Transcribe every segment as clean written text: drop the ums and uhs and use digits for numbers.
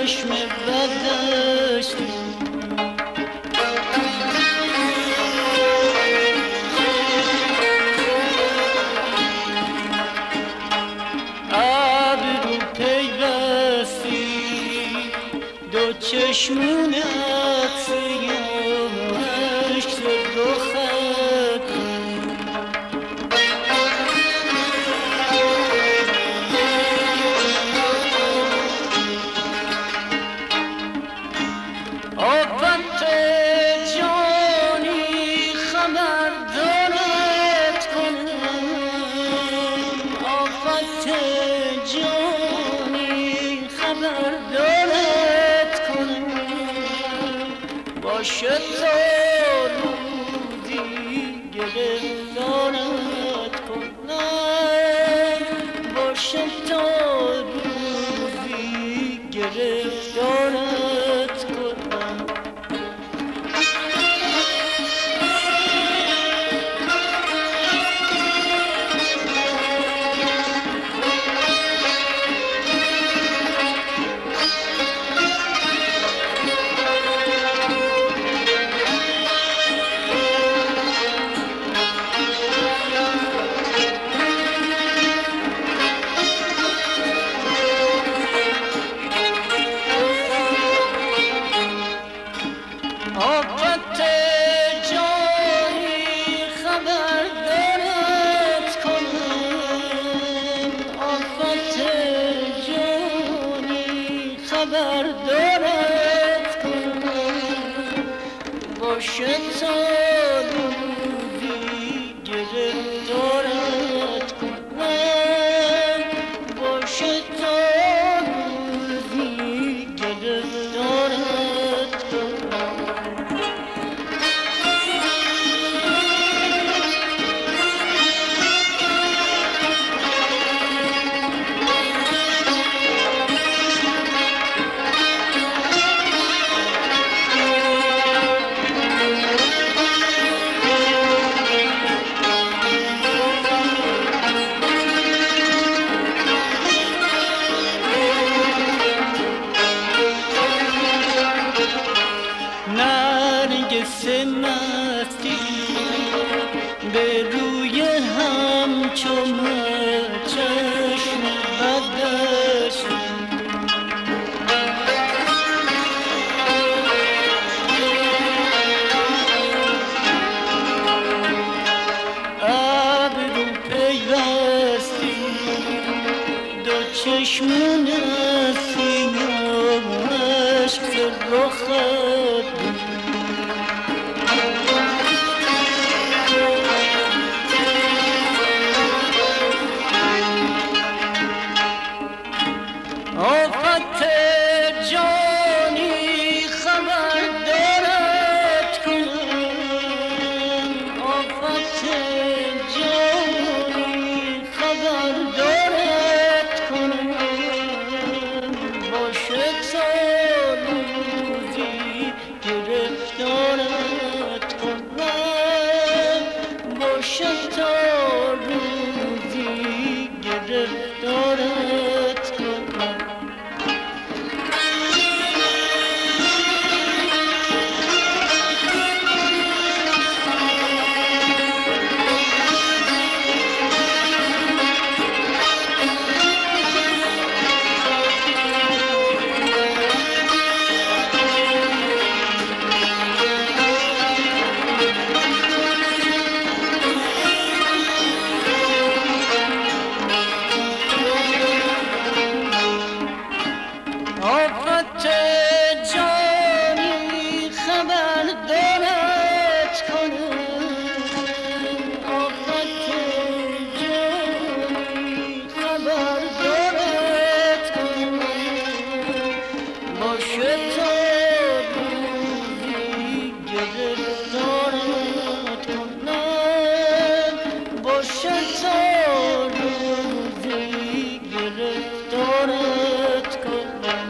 چشم بدش ابرو پیوستی دو چشمونت سیاهش رخت آفت جانی خبر دارد کنم آفت جانی خبر دارد کنم باشه تا روزی گرفتارت کنم باشه تا روزی گرفتارت کنم آفت جانی خبر دارد کنم آفت جانی خبر دارد کنم باشه تا روزی گرفتارت کنم باشه تا روزی گرفتارت کنم نرگس مستی به روی همچون چشم بدش ابرو پیوستی دو چشمون سیاهش رخت آفت جانی خبر دارد کنم آفت جانی خبر دارد کنم باشه تا روزی گرفتارت کنم باشه تا روزی گرفتارت کنم آفت جانی خبر دارد کنم آفت جانی خبر دارد کنم باشه تا روزی گرفتارت کنم باشه تا روزی گرفتارت کنم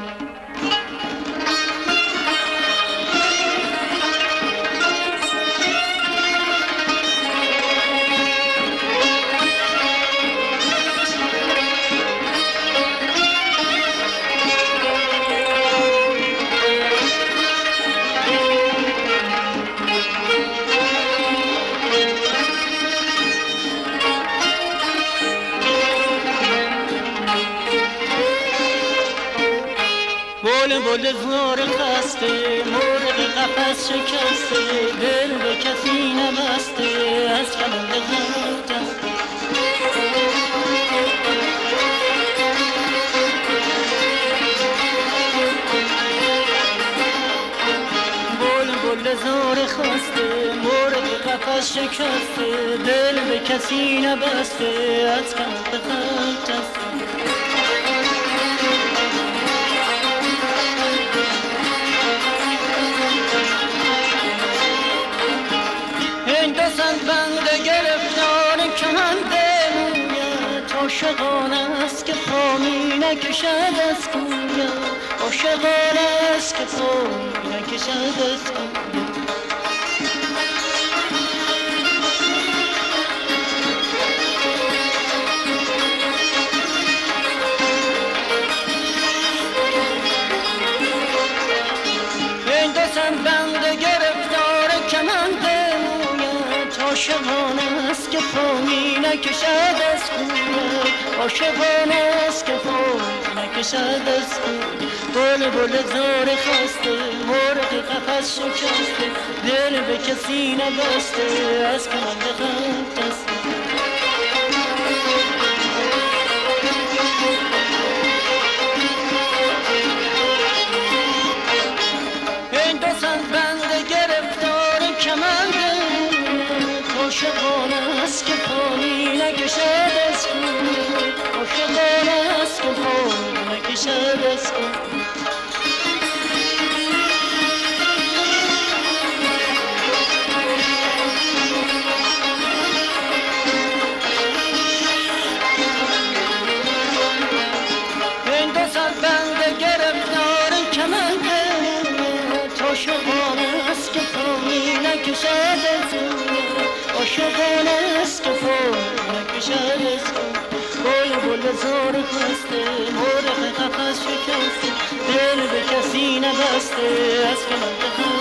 زار خسته مرغ قفس شکسته دل به کسی نبسته از کمند غم جسته بلبل زار خسته مرغ قفس شکسته دل به کسی نبسته از کمند غم جسته بند گرفتار کمند مویت عاشقانه است که پا می نکشد از کویت عاشقانه است که پا می نکشد از کویت این دستم بند گرفتار کمند عاشقانه است که پا می نکشد از کویت عاشقانه است که پا می نکشد از کویت بلبل زار خسته مرغ قفس شکسته دل به کسی نبسته از کمند غم جسته این دو سند بند گرفتار کمند عاشقانه است که پا می نکشد از کویت عاشقانه است که پا می نکشد از کویت این دو سر بند گرفتار کمند عاشقانه است که پا می نکشد از کویت عاشقانه است که پا نکشد از بلبل زار خسته مرغ قفس شکسته دل به کسی نبسته از کمند غم